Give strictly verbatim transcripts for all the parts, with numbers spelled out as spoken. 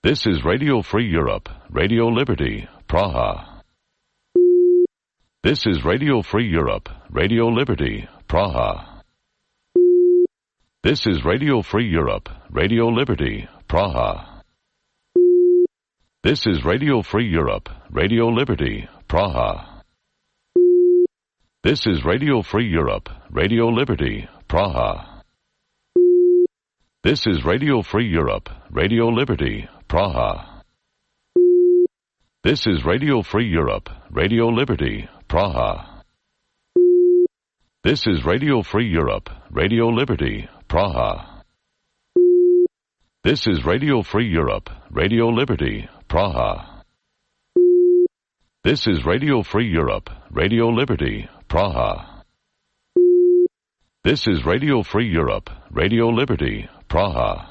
This is Radio Free Europe, Radio Liberty, Praha. This is Radio Free Europe, Radio Liberty, Praha. This is Radio Free Europe, Radio Liberty, Praha. This is Radio Free Europe, Radio Liberty, Praha. This is Radio Free Europe, Radio Liberty, Praha. This is Radio Free Europe, Radio Liberty, Praha. This is Radio Free Europe, Radio Liberty, Praha. This is Radio Free Europe, Radio Liberty, Praha. This is Radio Free Europe, Radio Liberty, Praha. This is Radio Free Europe, Radio Liberty, Praha. This is Radio Free Europe, Radio Liberty, Praha.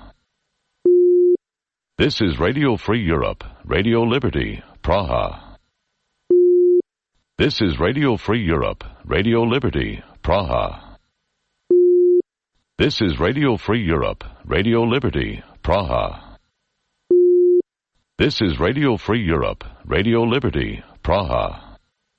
This is Radio Free Europe, Radio Liberty, Praha. This is Radio Free Europe, Radio Liberty, Praha. This is Radio Free Europe, Radio Liberty, Praha. This is Radio Free Europe, Radio Liberty, Praha.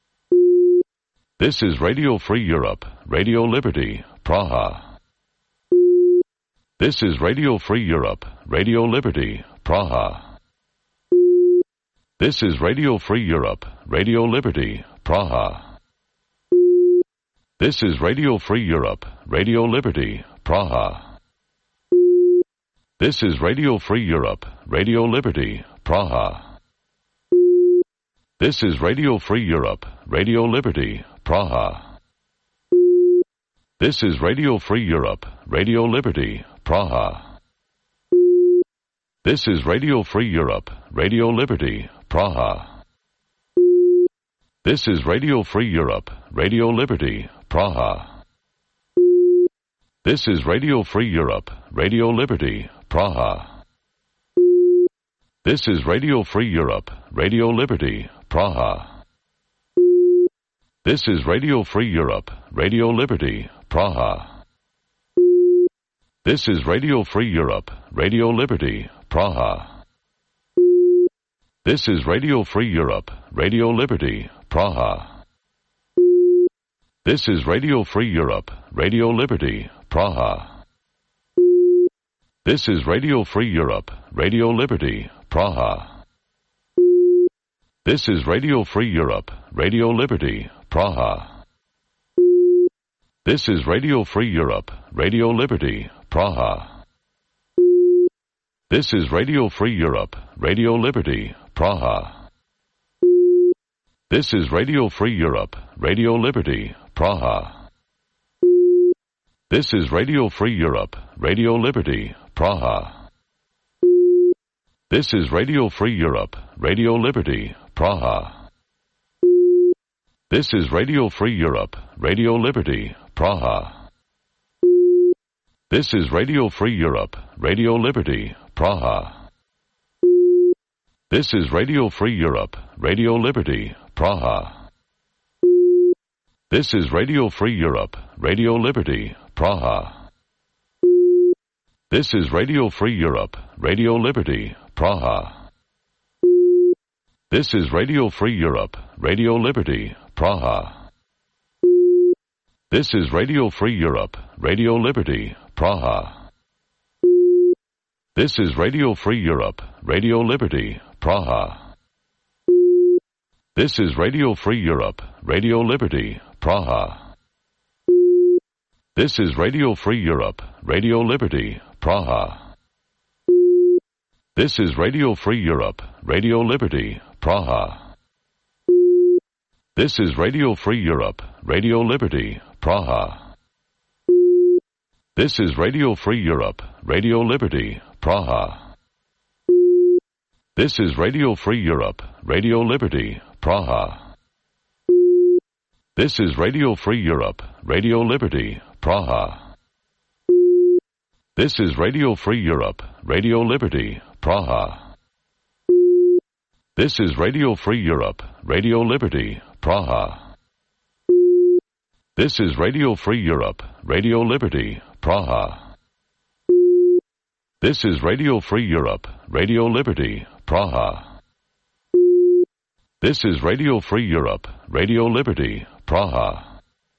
This is Radio Free Europe, Radio Liberty, Praha. This is Radio Free Europe, Radio Liberty, Praha. This is Radio Free Europe, Radio Liberty, Praha. This is Radio Free Europe, Radio Liberty, Praha. This is Radio Free Europe, Radio Liberty, Praha. This is Radio Free Europe, Radio Liberty, Praha. This is Radio Free Europe, Radio Liberty, Praha. This is Radio Free Europe, Radio Liberty, Praha. This is Radio Free Europe, Radio Liberty, Praha. This is Radio Free Europe, Radio Liberty, Praha. This is Radio Free Europe, Radio Liberty, Praha. This is Radio Free Europe, Radio Liberty, Praha. This is Radio Free Europe, Radio Liberty, Praha. This is Radio Free Europe, Radio Liberty, Praha. This is Radio Free Europe, Radio Liberty, Praha. This is Radio Free Europe, Radio Liberty, Praha. This is Radio Free Europe, Radio Liberty, Praha. This is Radio Free Europe, Radio Liberty, Praha. This is Radio Free Europe, Radio Liberty, Praha. This is Radio Free Europe, Radio Liberty, Praha. This is Radio Free Europe, Radio Liberty, Praha. This is Radio Free Europe, Radio Liberty, Praha. This is Radio Free Europe, Radio Liberty, Praha. This is Radio Free Europe, Radio Liberty, Praha. This is Radio Free Europe, Radio Liberty, Praha. This is Radio Free Europe, Radio Liberty, Praha. This is Radio Free Europe, Radio Liberty, Praha. This is Radio Free Europe, Radio Liberty, Praha. This is Radio Free Europe, Radio Liberty, Praha. This is Radio Free Europe, Radio Liberty, Praha. This is Radio Free Europe, Radio Liberty, Praha. This is Radio Free Europe, Radio Liberty, Praha. This is Radio Free Europe, Radio Liberty, Praha. This is Radio Free Europe, Radio Liberty, Praha. This is Radio Free Europe, Radio Liberty, Praha. This is Radio Free Europe, Radio Liberty, Praha. This is Radio Free Europe, Radio Liberty, Praha. This is Radio Free Europe, Radio Liberty, Praha. This is Radio Free Europe, Radio Liberty, Praha. This is Radio Free Europe, Radio Liberty, Praha. This is Radio Free Europe, Radio Liberty, Praha. This is Radio Free Europe, Radio Liberty, Praha.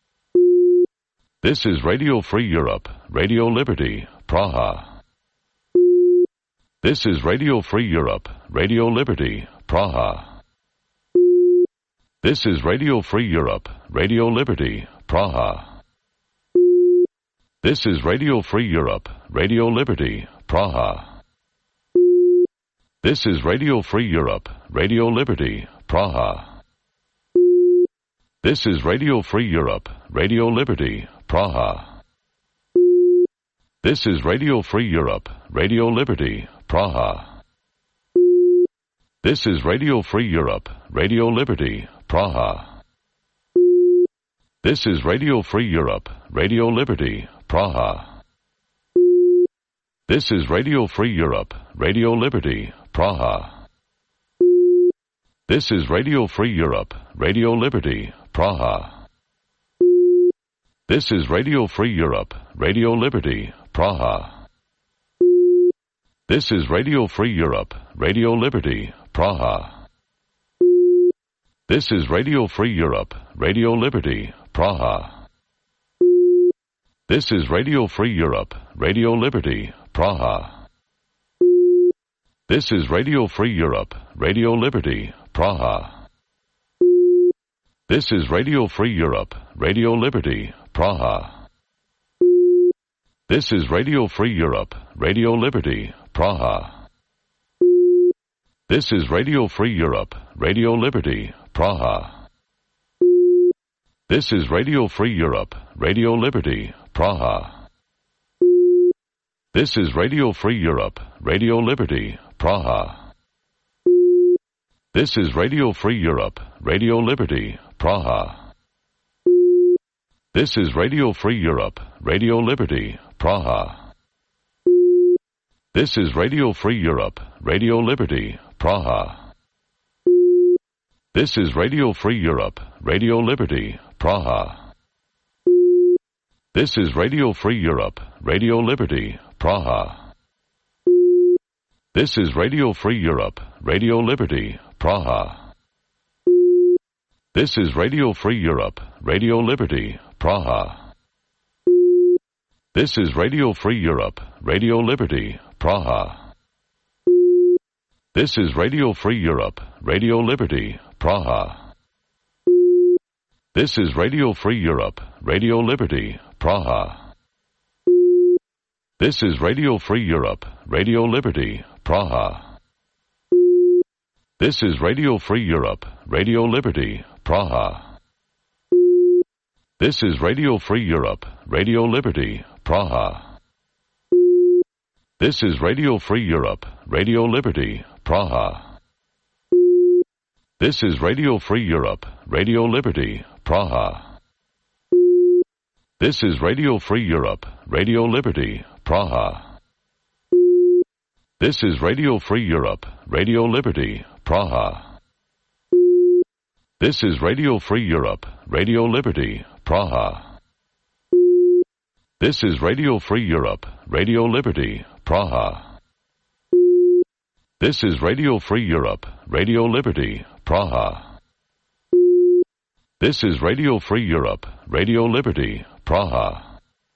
This is Radio Free Europe, Radio Liberty, Praha. This is Radio Free Europe, Radio Liberty, Praha. This is Radio Free Europe, Radio Liberty, Praha. This is Radio Free Europe, Radio Liberty, Praha. This is Radio Free Europe, Radio Liberty, Praha. This is Radio Free Europe, Radio Liberty, Praha. This is Radio Free Europe, Radio Liberty, Praha. This is Radio Free Europe, Radio Liberty, Praha. This is Radio Free Europe, Radio Liberty, Praha. This is Radio Free Europe, Radio Liberty, Praha. This is Radio Free Europe, Radio Liberty, Praha. This is Radio Free Europe, Radio Liberty, Praha. This is Radio Free Europe, Radio Liberty, Praha. This is Radio Free Europe, Radio Liberty, Praha. This is Radio Free Europe, Radio Liberty, Praha. This is Radio Free Europe, Radio Liberty, Praha. This is Radio Free Europe, Radio Liberty, Praha. This is Radio Free Europe, Radio Liberty, Praha. This is Radio Free Europe, Radio Liberty, Praha. This is Radio Free Europe, Radio Liberty, Praha. This is Radio Free Europe, Radio Liberty, Praha. This is Radio Free Europe, Radio Liberty, Praha. This is Radio Free Europe, Radio Liberty, Praha. This is Radio Free Europe, Radio Liberty, Praha. This is Radio Free Europe, Radio Liberty, Praha. This is Radio Free Europe, Radio Liberty, Praha. This is Radio Free Europe, Radio Liberty, Praha. This is Radio Free Europe, Radio Liberty, Praha. This is Radio Free Europe, Radio Liberty, Praha. This is Radio Free Europe, Radio Liberty, Praha. This is Radio Free Europe, Radio Liberty, Praha. This is Radio Free Europe, Radio Liberty, Praha. This is Radio Free Europe, Radio Liberty, Praha. This is Radio Free Europe, Radio Liberty, Praha. This is Radio Free Europe, Radio Liberty, Praha. This is Radio Free Europe, Radio Liberty, Praha. This is Radio Free Europe, Radio Liberty, Praha. This is Radio Free Europe, Radio Liberty, Praha. This is Radio Free Europe, Radio Liberty, Praha. This is Radio Free Europe, Radio Liberty, Praha. This is Radio Free Europe, Radio Liberty, Praha. This is Radio Free Europe, Radio Liberty, Praha.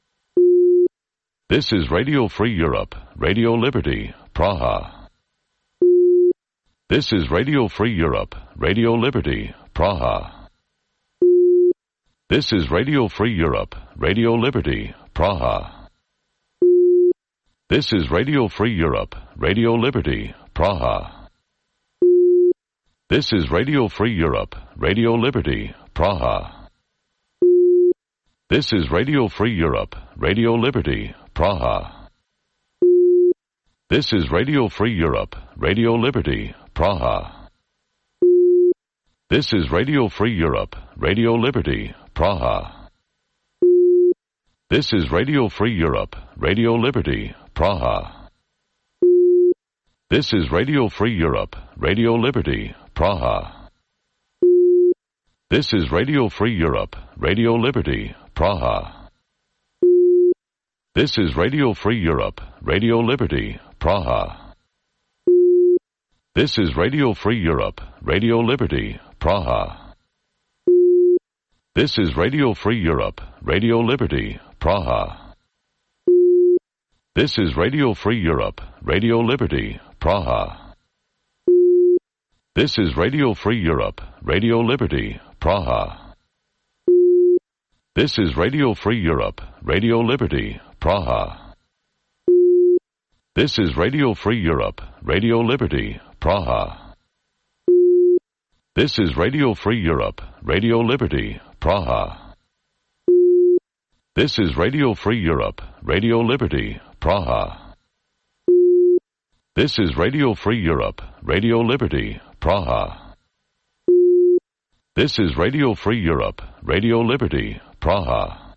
This is Radio Free Europe, Radio Liberty, Praha. This is Radio Free Europe, Radio Liberty, Praha. This is Radio Free Europe, Radio Liberty, Praha. This is Radio Free Europe, Radio Liberty, Praha. This is Radio Free Europe, Radio Liberty, Praha. This is Radio Free Europe, Radio Liberty, Praha. This is Radio Free Europe, Radio Liberty, Praha. This is Radio Free Europe, Radio Liberty, Praha. This is Radio Free Europe, Radio Liberty, Praha. This is Radio Free Europe, Radio Liberty, Praha. This is Radio Free Europe, Radio Liberty, Praha. This is Radio Free Europe, Radio Liberty, Praha. This is Radio Free Europe, Radio Liberty, Praha. This is Radio Free Europe, Radio Liberty, Praha. This is Radio Free Europe, Radio Liberty, Praha. This is Radio Free Europe, Radio Liberty, Praha. This is Radio Free Europe, Radio Liberty, Praha. This is Radio Free Europe, Radio Liberty, Praha. This is Radio Free Europe, Radio Liberty, Praha. This is Radio Free Europe, Radio Liberty, Praha. This is Radio Free Europe, Radio Liberty, Praha. This is Radio Free Europe, Radio Liberty, Praha.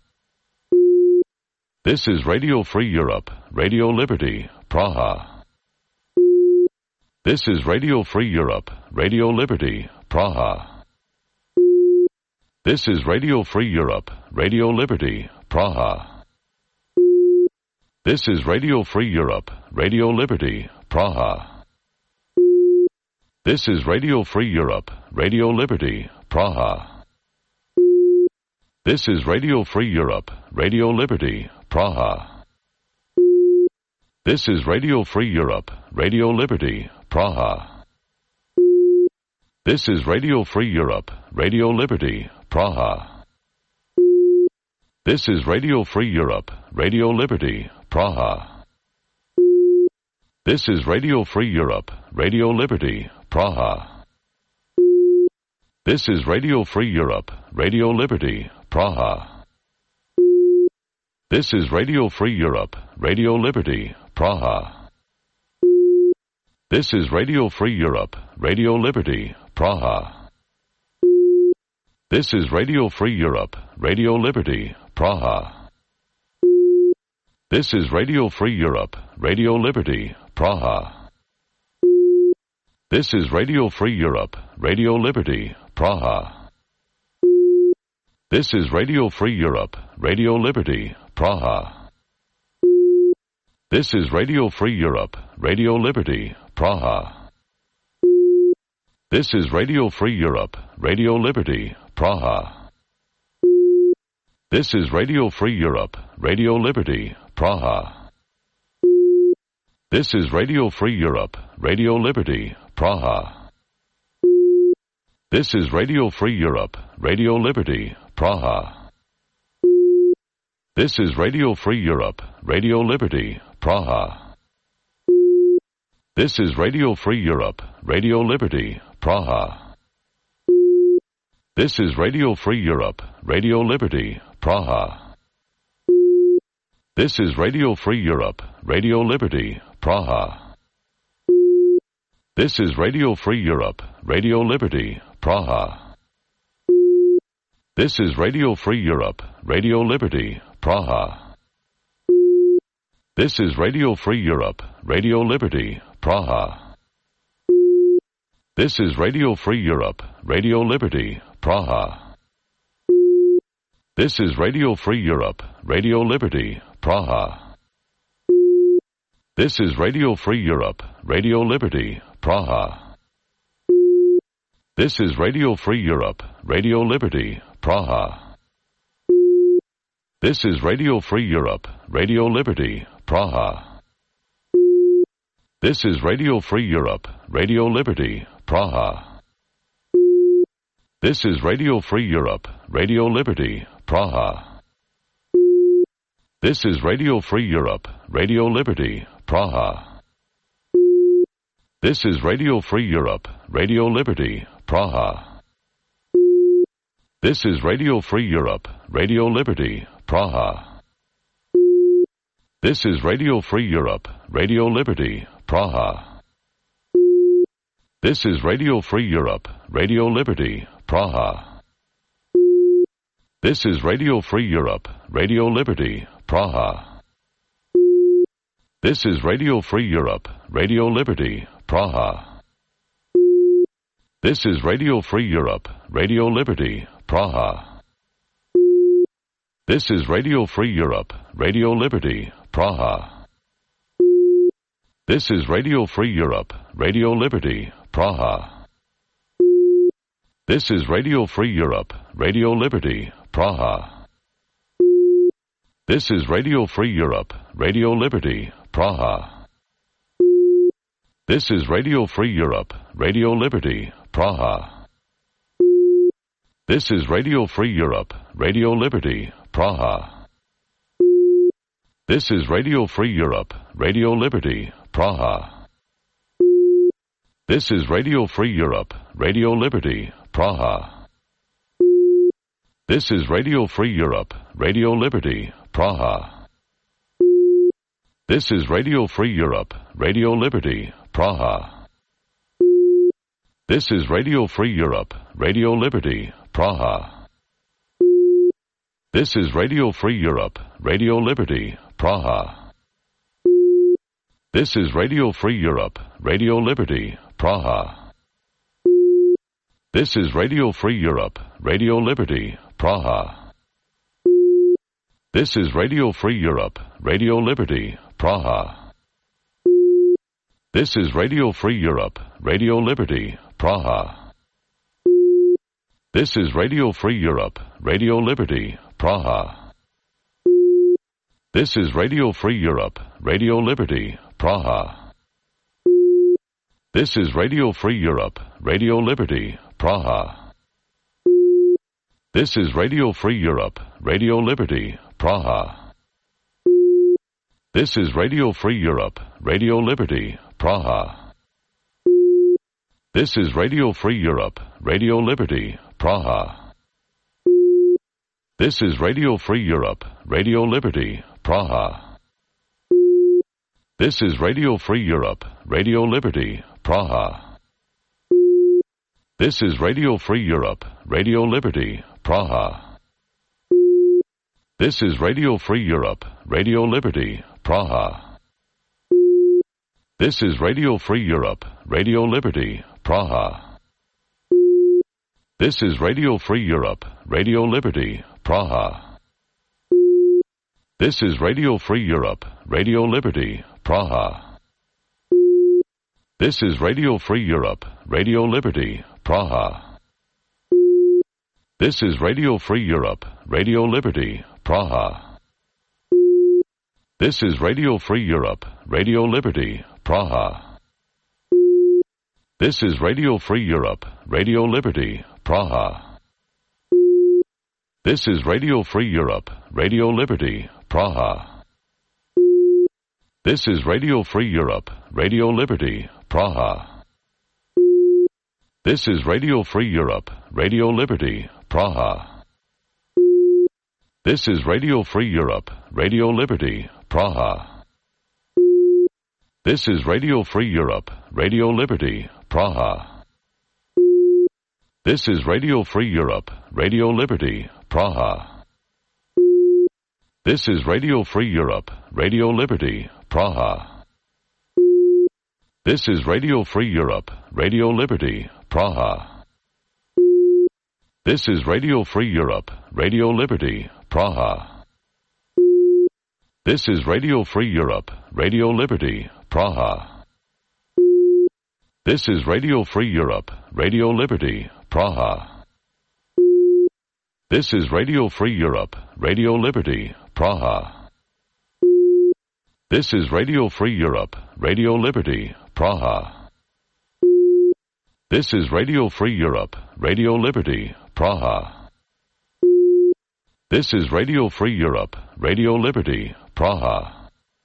This is Radio Free Europe, Radio Liberty, Praha. This is Radio Free Europe, Radio Liberty, Praha. This is Radio Free Europe, Radio Liberty, Praha. This is Radio Free Europe, Radio Liberty, Praha. This is Radio Free Europe, Radio Liberty, Praha. This is Radio Free Europe, Radio Liberty, Praha. This is Radio Free Europe, Radio Liberty, Praha. This is Radio Free Europe, Radio Liberty, Praha. This is Radio Free Europe, Radio Liberty, Praha. This is Radio Free Europe, Radio Liberty, Praha. This is Radio Free Europe, Radio Liberty, Praha. This is Radio Free Europe, Radio Liberty, Praha. This is Radio Free Europe, Radio Liberty, Praha. This is Radio Free Europe, Radio Liberty, Praha. This is Radio Free Europe, Radio Liberty, Praha. This is Radio Free Europe, Radio Liberty, Praha. This is Radio Free Europe, Radio Liberty, Praha. This is Radio Free Europe, Radio Liberty, Praha. This is Radio Free Europe, Radio Liberty, Praha. This is Radio Free Europe, Radio Liberty, Praha. This is Radio Free Europe, Radio Liberty, Praha. This is Radio Free Europe, Radio Liberty, Praha. This is Radio Free Europe, Radio Liberty, Praha. This is Radio Free Europe, Radio Liberty, Praha. This is Radio Free Europe, Radio Liberty, Praha. This is Radio Free Europe, Radio Liberty, Praha. This is Radio Free Europe, Radio Liberty, Praha. This is Radio Free Europe, Radio Liberty, Praha. This is Radio Free Europe, Radio Liberty, Praha. This is Radio Free Europe, Radio Liberty, Praha. This is Radio Free Europe, Radio Liberty, Praha. This is Radio Free Europe, Radio Liberty, Praha. This is Radio Free Europe, Radio Liberty, Praha. This is Radio Free Europe, Radio Liberty, Praha. This is Radio Free Europe, Radio Liberty, Praha. This is Radio Free Europe, Radio Liberty, Praha. This is Radio Free Europe, Radio Liberty, Praha. This is Radio Free Europe, Radio Liberty, Praha. This is Radio Free Europe, Radio Liberty, Praha. This is Radio Free Europe, Radio Liberty, Praha. This is Radio Free Europe, Radio Liberty, Praha. This is Radio Free Europe, Radio Liberty, Praha. This is Radio Free Europe, Radio Liberty, Praha. This is Radio Free Europe, Radio Liberty, Praha. This is Radio Free Europe, Radio Liberty, Praha. This is Radio Free Europe, Radio Liberty, Praha. This is Radio Free Europe, Radio Liberty, Praha. This is Radio Free Europe, Radio Liberty, Praha. This is Radio Free Europe, Radio Liberty, Praha. This is Radio Free Europe, Radio Liberty, Praha. This is Radio Free Europe, Radio Liberty, Praha. This is Radio Free Europe, Radio Liberty, Praha. This is Radio Free Europe, Radio Liberty, Praha. This is Radio Free Europe, Radio Liberty, Praha. This is Radio Free Europe, Radio Liberty, Praha. This is Radio Free Europe, Radio Liberty, Praha. This is Radio Free Europe, Radio Liberty, Praha. This is Radio Free Europe, Radio Liberty, Praha. This is Radio Free Europe, Radio Liberty, Praha. This is Radio Free Europe, Radio Liberty, Praha. This is Radio Free Europe, Radio Liberty, Praha. This is Radio Free Europe, Radio Liberty, Praha. This is Radio Free Europe, Radio Liberty, Praha. This is Radio Free Europe, Radio Liberty, Praha. This is Radio Free Europe, Radio Liberty, Praha. This is Radio Free Europe, Radio Liberty, Praha. This is Radio Free Europe, Radio Liberty, Praha. This is Radio Free Europe, Radio Liberty, Praha. This is Radio Free Europe, Radio Liberty, Praha. This is Radio Free Europe, Radio Liberty, Praha. This is Radio Free Europe, Radio Liberty, Praha. This is Radio Free Europe, Radio Liberty, Praha. This is Radio Free Europe, Radio Liberty, Praha. This is Radio Free Europe, Radio Liberty, Praha. This is Radio Free Europe, Radio Liberty, Praha. This is Radio Free Europe, Radio Liberty, Praha. This is Radio Free Europe, Radio Liberty, Praha. This is Radio Free Europe, Radio Liberty, Praha. This is Radio Free Europe, Radio Liberty, Praha. This is Radio Free Europe, Radio Liberty, Praha. This is Radio Free Europe, Radio Liberty, Praha. This is Radio Free Europe, Radio Liberty, Praha. This is Radio Free Europe, Radio Liberty, Praha. This is Radio Free Europe, Radio Liberty, Praha. This is Radio Free Europe, Radio Liberty, Praha. This is Radio Free Europe, Radio Liberty, Praha. This is Radio Free Europe, Radio Liberty, Praha. This is Radio Free Europe, Radio Liberty, Praha. This is Radio Free Europe, Radio Liberty, Praha. This is Radio Free Europe, Radio Liberty, Praha. This is Radio Free Europe, Radio Liberty, Praha. This is Radio Free Europe, Radio Liberty, Praha.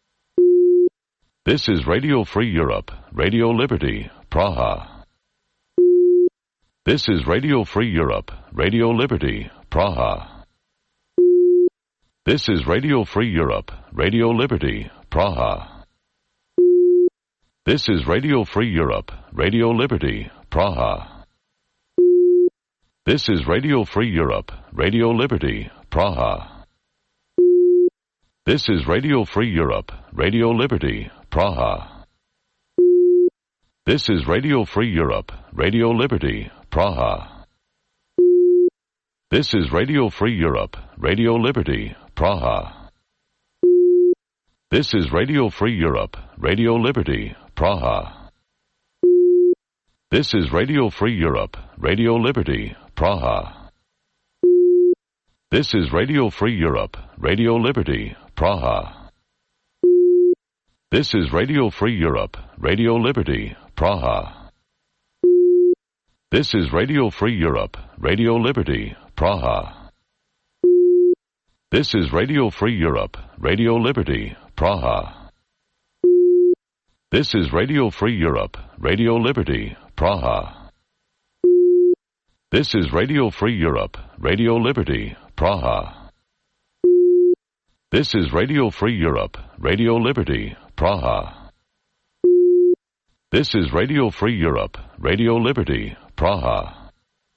This is Radio Free Europe, Radio Liberty, Praha. This is Radio Free Europe, Radio Liberty, Praha. This is Radio Free Europe, Radio Liberty, Praha. This is Radio Free Europe, Radio Liberty, Praha. This is Radio Free Europe, Radio Liberty, Praha. This is Radio Free Europe, Radio Liberty, Praha. This is Radio Free Europe, Radio Liberty, Praha. This is Radio Free Europe, Radio Liberty, Praha. This is Radio Free Europe, Radio Liberty, Praha. This is Radio Free Europe, Radio Liberty, Praha. This is Radio Free Europe, Radio Liberty, Praha. This is Radio Free Europe, Radio Liberty, Praha. This is Radio Free Europe, Radio Liberty, Praha. This is Radio Free Europe, Radio Liberty, Praha. This is Radio Free Europe, Radio Liberty, Praha. This is Radio Free Europe, Radio Liberty, Praha. This is Radio Free Europe, Radio Liberty, Praha. This is Radio Free Europe, Radio Liberty, Praha.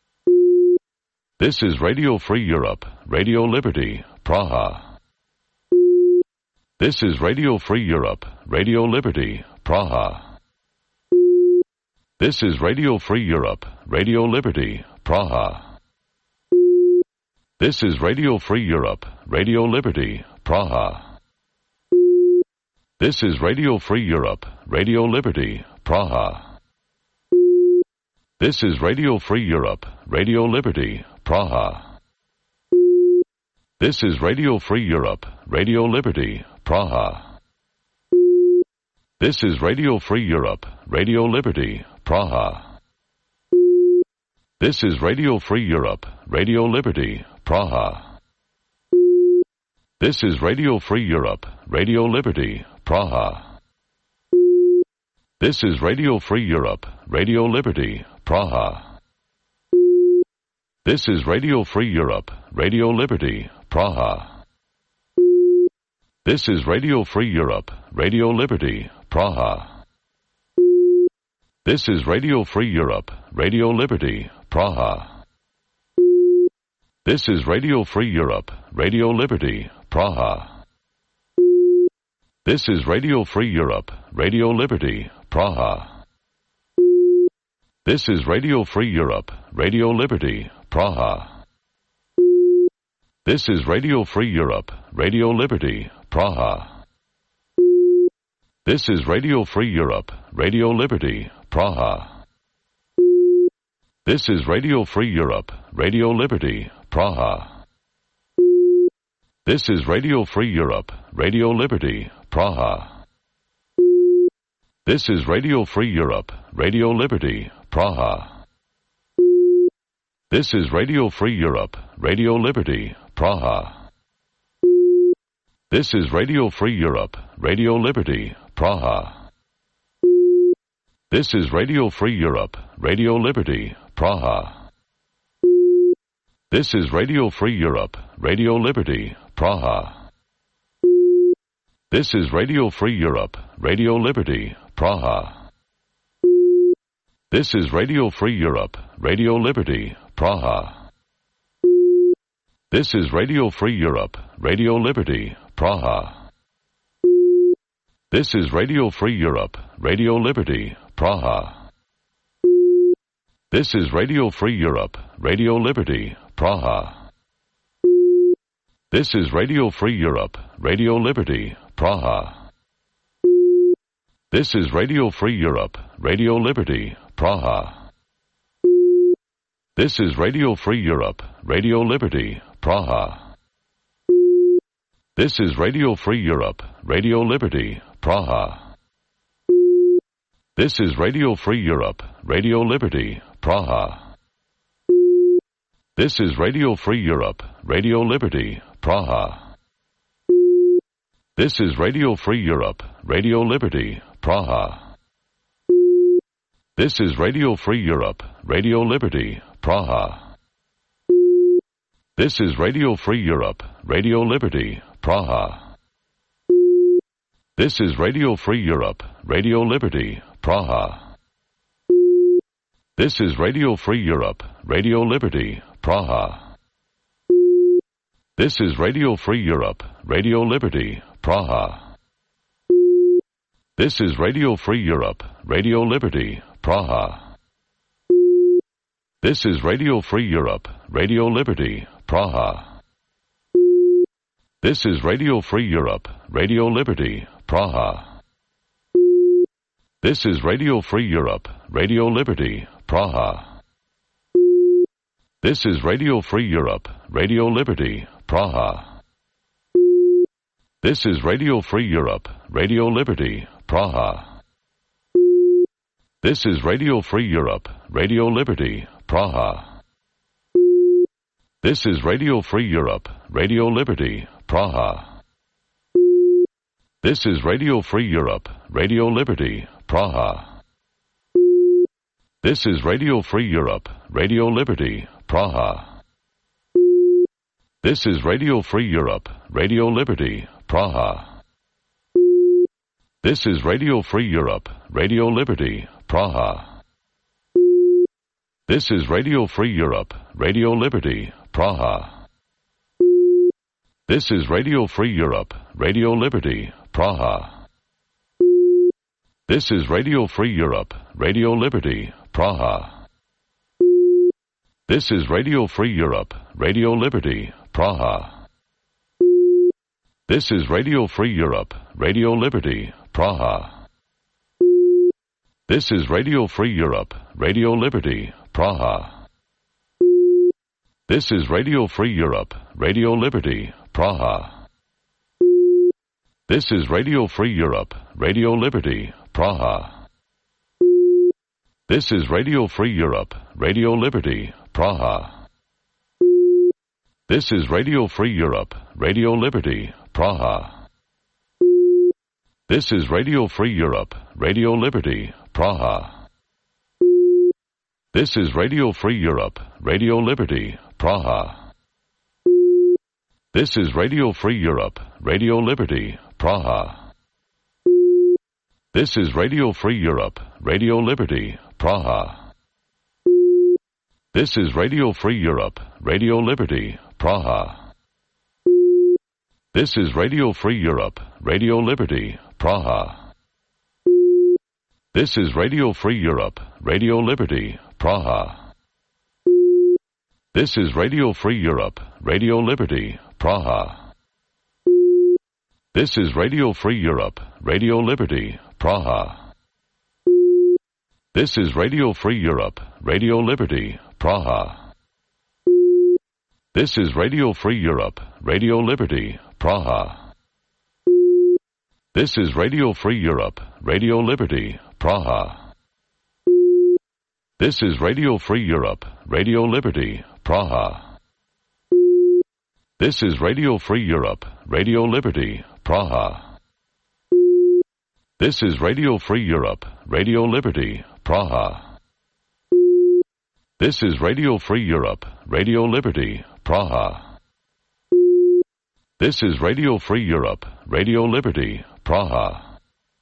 This is Radio Free Europe, Radio Liberty, Praha. This is Radio Free Europe, Radio Liberty, Praha. This is Radio Free Europe, Radio Liberty, Praha. This is Radio Free Europe, Radio Liberty, Praha. This is Radio Free Europe, Radio Liberty, Praha. This is Radio Free Europe, Radio Liberty, Praha. This is Radio Free Europe, Radio Liberty, Praha. This is Radio Free Europe, Radio Liberty, Praha. This is Radio Free Europe, Radio Liberty, Praha. This is Radio Free Europe, Radio Liberty, Praha. This is Radio Free Europe, Radio Liberty, Praha. This is Radio Free Europe, Radio Liberty, Praha. This is Radio Free Europe, Radio Liberty, Praha. This is Radio Free Europe, Radio Liberty, Praha. This is Radio Free Europe, Radio Liberty, Praha. This is Radio Free Europe, Radio Liberty, Praha. This is Radio Free Europe, Radio Liberty, Praha. This is Radio Free Europe, Radio Liberty, Praha. This is Radio Free Europe, Radio Liberty, Praha. This is Radio Free Europe, Radio Liberty, Praha. This is Radio Free Europe, Radio Liberty, Praha. This is Radio Free Europe, Radio Liberty, Praha. This is Radio Free Europe, Radio Liberty, Praha. This is Radio Free Europe, Radio Liberty, Praha. This is Radio Free Europe, Radio Liberty, Praha. This is Radio Free Europe, Radio Liberty, Praha. This is Radio Free Europe, Radio Liberty, Praha. This is Radio Free Europe, Radio Liberty, Praha. This is Radio Free Europe, Radio Liberty, Praha. This is Radio Free Europe, Radio Liberty, Praha. This is Radio Free Europe, Radio Liberty, Praha. This is Radio Free Europe, Radio Liberty, Praha. This is Radio Free Europe, Radio Liberty, Praha. This is Radio Free Europe, Radio Liberty, Praha. This is Radio Free Europe, Radio Liberty, Praha. This is Radio Free Europe, Radio Liberty, Praha. This is Radio Free Europe, Radio Liberty, Praha. This is Radio Free Europe, Radio Liberty, Praha. This is Radio Free Europe, Radio Liberty, Praha. This is Radio Free Europe, Radio Liberty, Praha. This is Radio Free Europe, Radio Liberty, Praha. This is Radio Free Europe, Radio Liberty, Praha. This is Radio Free Europe, Radio Liberty, Praha. This is Radio Free Europe, Radio Liberty, Praha. This is Radio Free Europe, Radio Liberty, Praha. This is Radio Free Europe, Radio Liberty, Praha. This is Radio Free Europe, Radio Liberty, Praha. This is Radio Free Europe, Radio Liberty, Praha. This is Radio Free Europe, Radio Liberty, Praha. This is Radio Free Europe, Radio Liberty, Praha. This is Radio Free Europe, Radio Liberty, Praha. This is Radio Free Europe, Radio Liberty, Praha. This is Radio Free Europe, Radio Liberty, Praha. This is Radio Free Europe, Radio Liberty, Praha. This is Radio Free Europe, Radio Liberty, Praha. This is Radio Free Europe, Radio Liberty, Praha. This is Radio Free Europe, Radio Liberty, Praha. This is Radio Free Europe, Radio Liberty, Praha. This is Radio Free Europe, Radio Liberty, Praha. This is Radio Free Europe, Radio Liberty, Praha. This is Radio Free Europe, Radio Liberty, Praha. This is Radio Free Europe, Radio Liberty, Praha. This is Radio Free Europe, Radio Liberty, Praha. This is Radio Free Europe, Radio Liberty, Praha. This is Radio Free Europe, Radio Liberty, Praha. This is Radio Free Europe, Radio Liberty, Praha. This is Radio Free Europe, Radio Liberty, Praha. This is Radio Free Europe, Radio Liberty, Praha. This is Radio Free Europe, Radio Liberty, Praha. This is Radio Free Europe, Radio Liberty, Praha. This is Radio Free Europe, Radio Liberty, Praha. This is Radio Free Europe, Radio Liberty, Praha. This is Radio Free Europe, Radio Liberty, Praha. This is Radio Free Europe, Radio Liberty, Praha. This is Radio Free Europe, Radio Liberty, Praha. This is Radio Free Europe, Radio Liberty, Praha. This is Radio Free Europe, Radio Liberty, Praha. This is Radio Free Europe, Radio Liberty, Praha. This is Radio Free Europe, Radio Liberty, Praha. This is Radio Free Europe, Radio Liberty, Praha. This is Radio Free Europe, Radio Liberty, Praha. This is Radio Free Europe, Radio Liberty, Praha.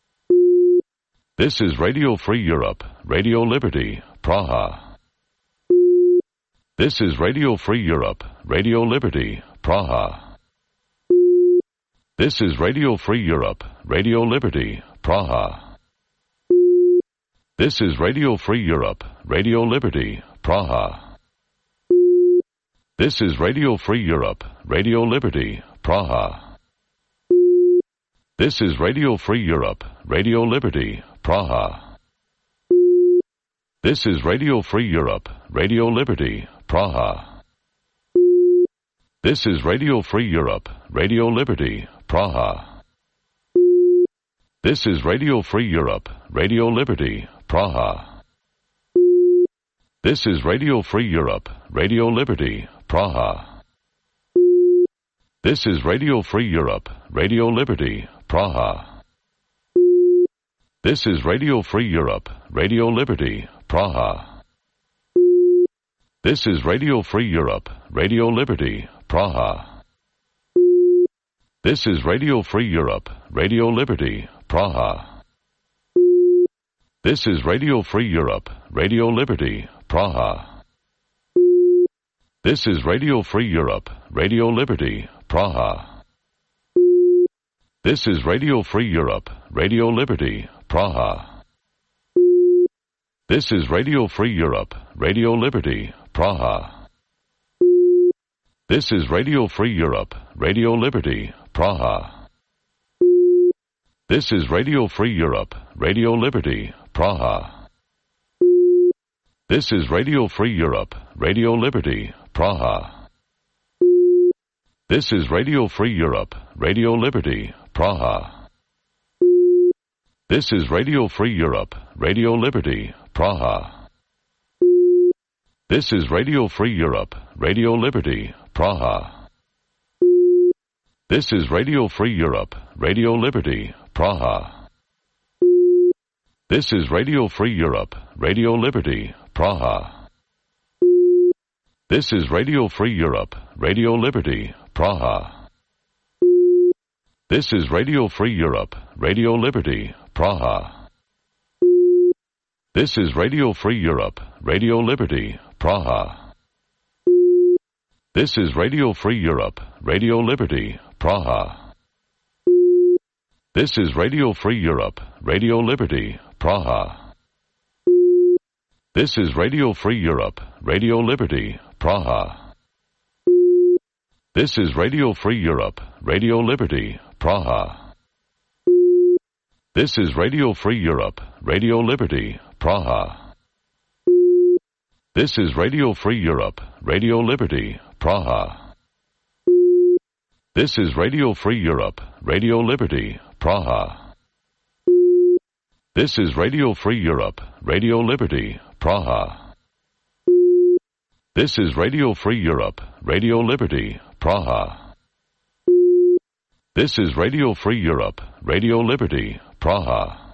This is Radio Free Europe, Radio Liberty, Praha. This is Radio Free Europe, Radio Liberty, Praha. This is Radio Free Europe, Radio Liberty, Praha. This is Radio Free Europe, Radio Liberty, Praha. This is Radio Free Europe, Radio Liberty, Praha. This is Radio Free Europe, Radio Liberty, Praha. This is Radio Free Europe, Radio Liberty, Praha. This is Radio Free Europe, Radio Liberty, Praha. This is Radio Free Europe, Radio Liberty, Praha. This is Radio Free Europe, Radio Liberty, Praha. This is Radio Free Europe, Radio Liberty, Praha. This is Radio Free Europe, Radio Liberty, Praha. This is Radio Free Europe, Radio Liberty, Praha. This is Radio Free Europe, Radio Liberty, Praha. This is Radio Free Europe, Radio Liberty, Praha. This is Radio Free Europe, Radio Liberty, Praha. This is Radio Free Europe, Radio Liberty, Praha. This is Radio Free Europe, Radio Liberty, Praha. This is Radio Free Europe, Radio Liberty, Praha. This is Radio Free Europe, Radio Liberty, Praha. This is Radio Free Europe, Radio Liberty, Praha. This is Radio Free Europe, Radio Liberty, Praha. This is Radio Free Europe, Radio Liberty, Praha. This is Radio Free Europe, Radio Liberty, Praha. This is Radio Free Europe, Radio Liberty, Praha. This is Radio Free Europe, Radio Liberty, Praha. This is Radio Free Europe, Radio Liberty, Praha. This is Radio Free Europe, Radio Liberty, Praha. This is Radio Free Europe, Radio Liberty, Praha. This is Radio Free Europe, Radio Liberty, Praha. This is Radio Free Europe, Radio Liberty, Praha. This is Radio Free Europe, Radio Liberty, Praha. This is Radio Free Europe, Radio Liberty, Praha. This is Radio Free Europe, Radio Liberty, Praha. This is Radio Free Europe, Radio Liberty, Praha. This is Radio Free Europe, Radio Liberty, Praha. This is Radio Free Europe, Radio Liberty, Praha. This is Radio Free Europe, Radio Liberty, Praha. This is Radio Free Europe, Radio Liberty, Praha.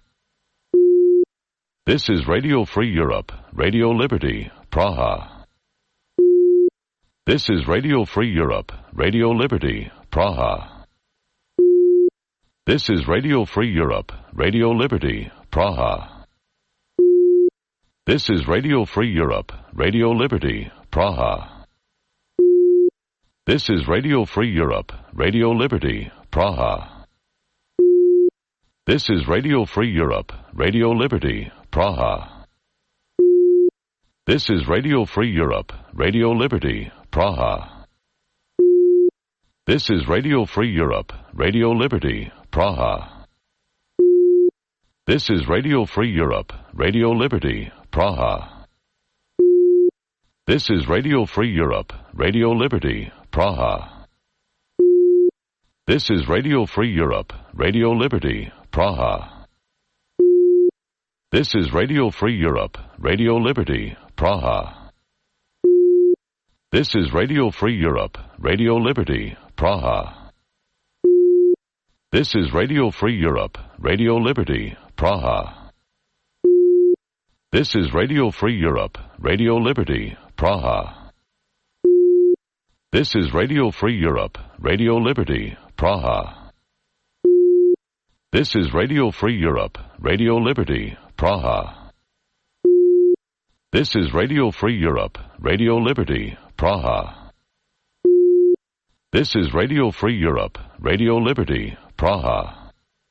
This is Radio Free Europe, Radio Liberty, Praha. This is Radio Free Europe, Radio Liberty, Praha. This is Radio Free Europe, Radio Liberty, Praha. This is Radio Free Europe, Radio Liberty, Praha. This is Radio Free Europe, Radio Liberty, Praha. This is Radio Free Europe, Radio Liberty, Praha. This is Radio Free Europe, Radio Liberty, Praha. This is Radio Free Europe, Radio Liberty, Praha. This is Radio Free Europe, Radio Liberty, Praha. This is Radio Free Europe, Radio Liberty, Praha. This is Radio Free Europe, Radio Liberty, Praha. This is Radio Free Europe, Radio Liberty, Praha. This is Radio Free Europe, Radio Liberty, Praha. This is Radio Free Europe, Radio Liberty, Praha. This is Radio Free Europe, Radio Liberty, Praha. This is Radio Free Europe, Radio Liberty, Praha. This is Radio Free Europe, Radio Liberty, Praha. This is Radio Free Europe, Radio Liberty, Praha. This is Radio Free Europe, Radio Liberty, Praha.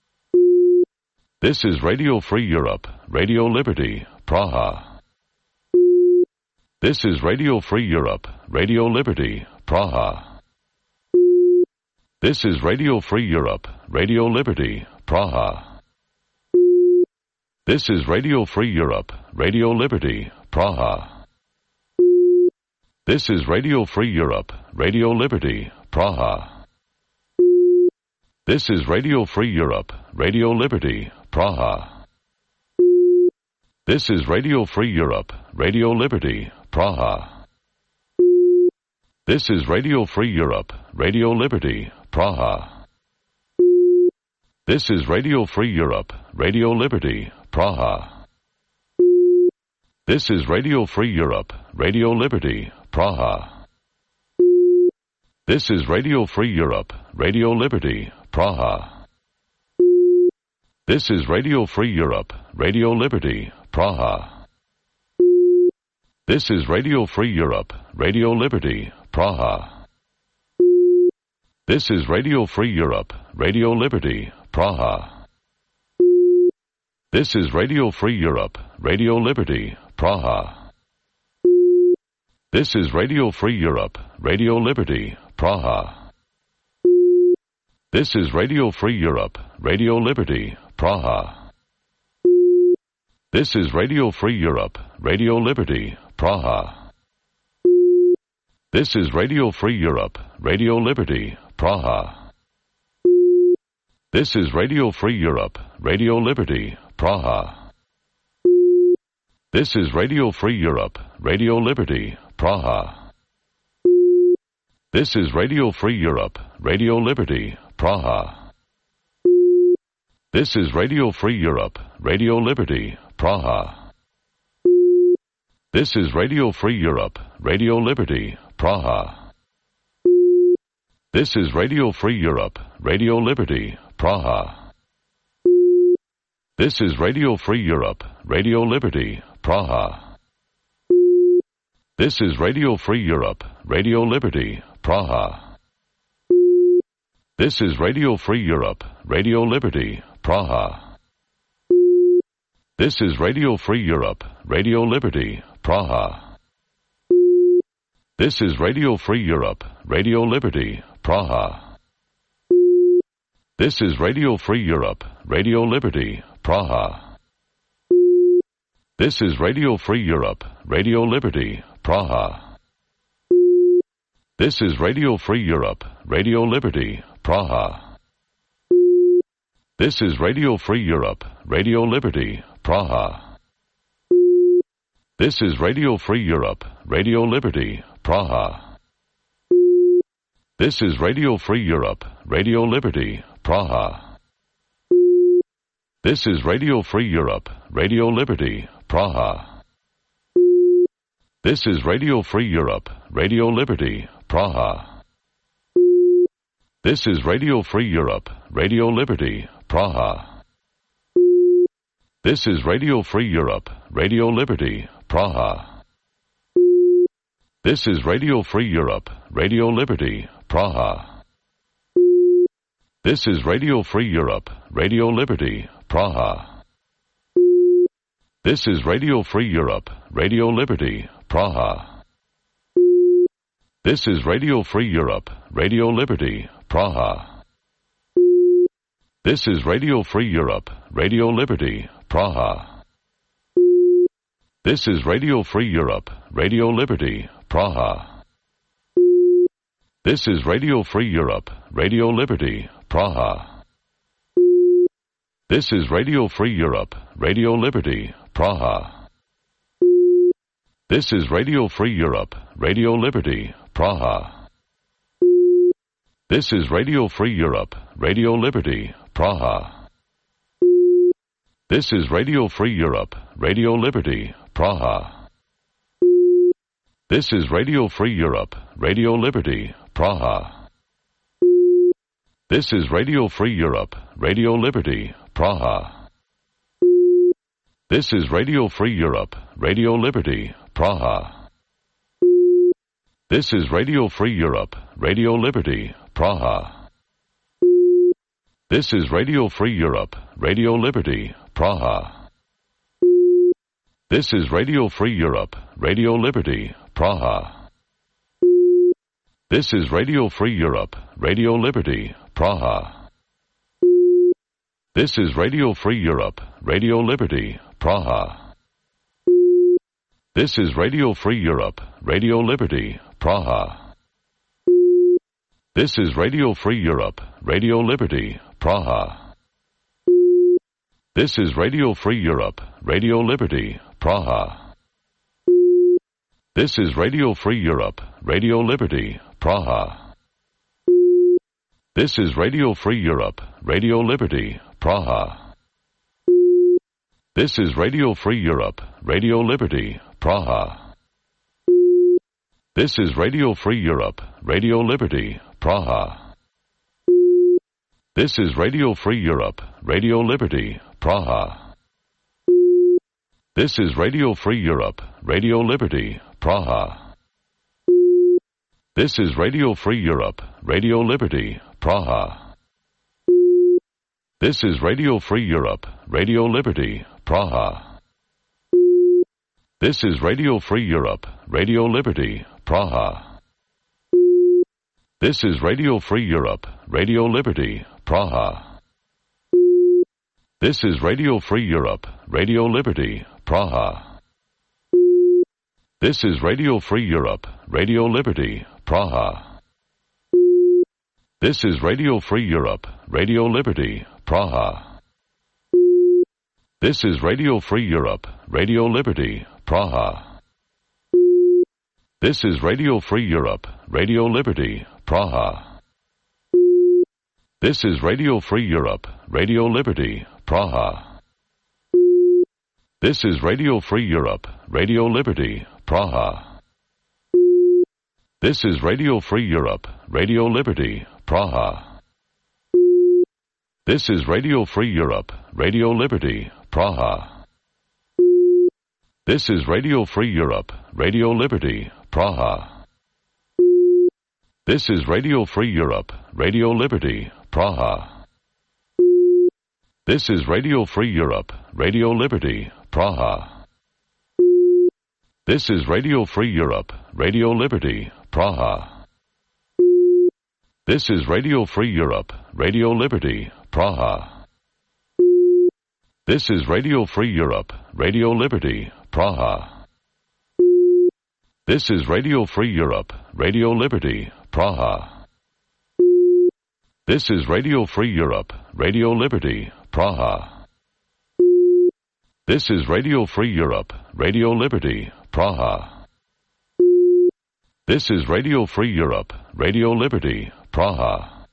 This is Radio Free Europe, Radio Liberty, Praha. This is Radio Free Europe, Radio Liberty, Praha. This is Radio Free Europe, Radio Liberty, Praha. This is Radio Free Europe, Radio Liberty, Praha. This is Radio Free Europe, Radio Liberty, Praha. This is Radio Free Europe, Radio Liberty, Praha. This is Radio Free Europe, Radio Liberty, Praha. This is Radio Free Europe, Radio Liberty, Praha. This is Radio Free Europe, Radio Liberty, Praha. This is Radio Free Europe, Radio Liberty, Praha. This is Radio Free Europe, Radio Liberty, Praha. This is Radio Free Europe, Radio Liberty, Praha. This is Radio Free Europe, Radio Liberty, Praha. This is Radio Free Europe, Radio Liberty, Praha. This is Radio Free Europe, Radio Liberty, Praha. This is Radio Free Europe, Radio Liberty, Praha. This is Radio Free Europe, Radio Liberty, Praha. This is Radio Free Europe, Radio Liberty, Praha. This is Radio Free Europe, Radio Liberty, Praha. This is Radio Free Europe, Radio Liberty, Praha. This is Radio Free Europe, Radio Liberty, Praha. This is Radio Free Europe, Radio Liberty, Praha. This is Radio Free Europe, Radio Liberty, Praha. This is Radio Free Europe, Radio Liberty, Praha. This is Radio Free Europe, Radio Liberty, Praha. This is Radio Free Europe, Radio Liberty, Praha. This is Radio Free Europe, Radio Liberty, Praha. This is Radio Free Europe, Radio Liberty, Praha. This is Radio Free Europe, Radio Liberty, Praha. This is Radio Free Europe, Radio Liberty, Praha. This is Radio Free Europe, Radio Liberty, Praha. This is Radio Free Europe, Radio Liberty, Praha. This is Radio Free Europe, Radio Liberty, Praha. This is Radio Free Europe, Radio Liberty, Praha. This is Radio Free Europe, Radio Liberty, Praha. This is Radio Free Europe, Radio Liberty, Praha. This is Radio Free Europe, Radio Liberty, Praha. This is Radio Free Europe, Radio Liberty, Praha. This is Radio Free Europe, Radio Liberty, Praha. This is Radio Free Europe, Radio Liberty, Praha. This is Radio Free Europe, Radio Liberty, Praha. This is Radio Free Europe, Radio Liberty, Praha. This is Radio Free Europe, Radio Liberty, Praha. This is Radio Free Europe, Radio Liberty, Praha. This is Radio Free Europe, Radio Liberty, Praha. This is Radio Free Europe, Radio Liberty, Praha. This is Radio Free Europe, Radio Liberty, Praha. This is Radio Free Europe, Radio Liberty, Praha. This is Radio Free Europe, Radio Liberty, Praha. This is Radio Free Europe, Radio Liberty, Praha. This is Radio Free Europe, Radio Liberty, Praha. This is Radio Free Europe, Radio Liberty, Praha. This is Radio Free Europe, Radio Liberty, Praha. This is Radio Free Europe, Radio Liberty, Praha. This is Radio Free Europe, Radio Liberty, Praha. This is Radio Free Europe, Radio Liberty, Praha. This is Radio Free Europe, Radio Liberty, Praha. This is Radio Free Europe, Radio Liberty, Praha. This is Radio Free Europe, Radio Liberty, Praha. This is Radio Free Europe, Radio Liberty, Praha. This is Radio Free Europe, Radio Liberty, Praha. This is Radio Free Europe, Radio Liberty, Praha. This is Radio Free Europe, Radio Liberty, Praha. This is Radio Free Europe, Radio Liberty, Praha. This is Radio Free Europe, Radio Liberty, Praha. This is Radio Free Europe, Radio Liberty, Praha. This is Radio Free Europe, Radio Liberty, Praha. This is Radio Free Europe, Radio Liberty, Praha. This is Radio Free Europe, Radio Liberty, Praha. This is Radio Free Europe, Radio Liberty, Praha. This is Radio Free Europe, Radio Liberty, Praha. This is Radio Free Europe, Radio Liberty, Praha. This is Radio Free Europe, Radio Liberty, Praha. This is Radio Free Europe, Radio Liberty, Praha. This is Radio Free Europe, Radio Liberty, Praha. This is Radio Free Europe, Radio Liberty, Praha. This is Radio Free Europe, Radio Liberty, Praha. This is Radio Free Europe, Radio Liberty, Praha. This is Radio Free Europe, Radio Liberty, Praha. This is Radio Free Europe, Radio Liberty, Praha. This is Radio Free Europe, Radio Liberty, Praha. This is Radio Free Europe, Radio Liberty, Praha. This is Radio Free Europe, Radio Liberty, Praha. This is Radio Free Europe, Radio Liberty, Praha. This is Radio Free Europe, Radio Liberty, Praha. This is Radio Free Europe, Radio Liberty, Praha. This is Radio Free Europe, Radio Liberty, Praha. This is Radio Free Europe, Radio Liberty, Praha. This is Radio Free Europe, Radio Liberty, Praha. This is Radio Free Europe, Radio Liberty, Praha. This is Radio Free Europe, Radio Liberty, Praha.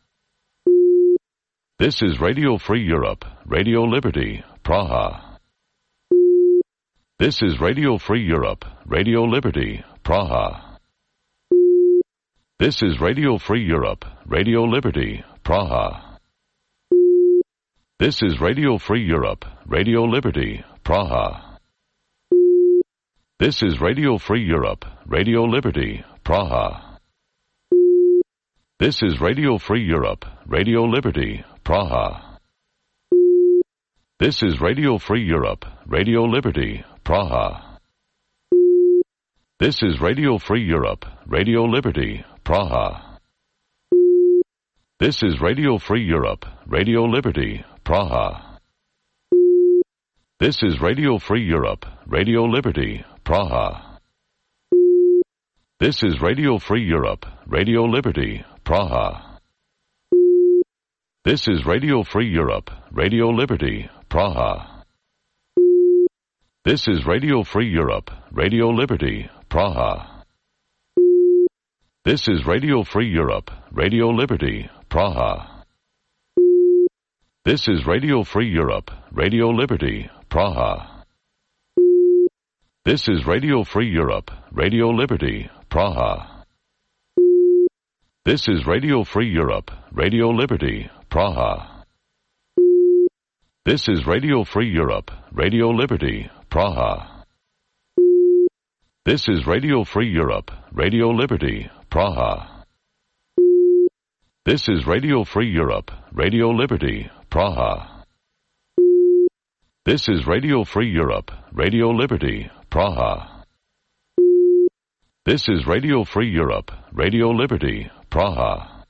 This is Radio Free Europe, Radio Liberty, Praha. This is Radio Free Europe, Radio Liberty, Praha. This is Radio Free Europe, Radio Liberty, Praha. This is Radio Free Europe, Radio Liberty, Praha. This is Radio Free Europe, Radio Liberty, Praha. This is Radio Free Europe, Radio Liberty, Praha. This is Radio Free Europe, Radio Liberty, Praha. This is Radio Free Europe, Radio Liberty, Praha. This is Radio Free Europe, Radio Liberty, Praha. This is Radio Free Europe, Radio Liberty, Praha. This is Radio Free Europe, Radio Liberty, Praha. This is Radio Free Europe, Radio Liberty, Praha. This is Radio Free Europe, Radio Liberty, Praha. This is Radio Free Europe, Radio Liberty, Praha. This is Radio Free Europe, Radio Liberty, Praha. This is Radio Free Europe, Radio Liberty, Praha. This is Radio Free Europe, Radio Liberty, Praha. This is Radio Free Europe, Radio Liberty, Praha. This is Radio Free Europe, Radio Liberty, Praha. This is Radio Free Europe, Radio Liberty, Praha. This is Radio Free Europe, Radio Liberty, Praha. This is Radio Free Europe, Radio Liberty, Praha.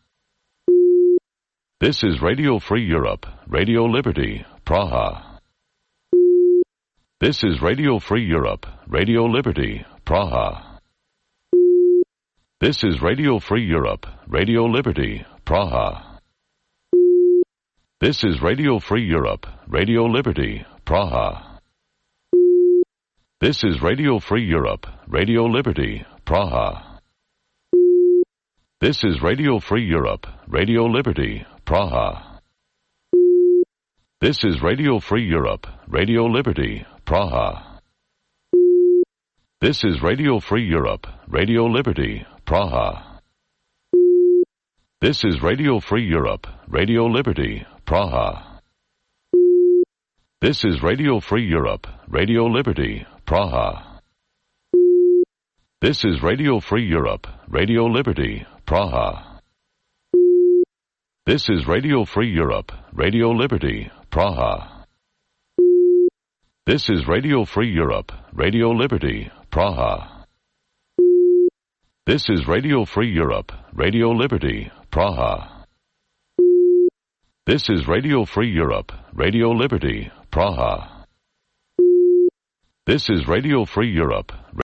This is Radio Free Europe, Radio Liberty, Praha. This is Radio Free Europe, Radio Liberty, Praha. This is Radio Free Europe, Radio Liberty, Praha. This is Radio Free Europe, Radio Liberty, Praha. This is Radio Free Europe, Radio Liberty, Praha. This is Radio Free Europe, Radio Liberty, Praha. This is Radio Free Europe, Radio Liberty, Praha. This is Radio Free Europe, Radio Liberty, Praha. This is Radio Free Europe, Radio Liberty, Praha. This is Radio Free Europe, Radio Liberty, Praha. This is Radio Free Europe, Radio Liberty, Praha. This is Radio Free Europe, Radio Liberty, Praha. This is Radio Free Europe, Radio Liberty, Praha. This is Radio Free Europe, Radio Liberty, Praha. This is Radio Free Europe, Radio Liberty, Praha. This is Radio Free Europe.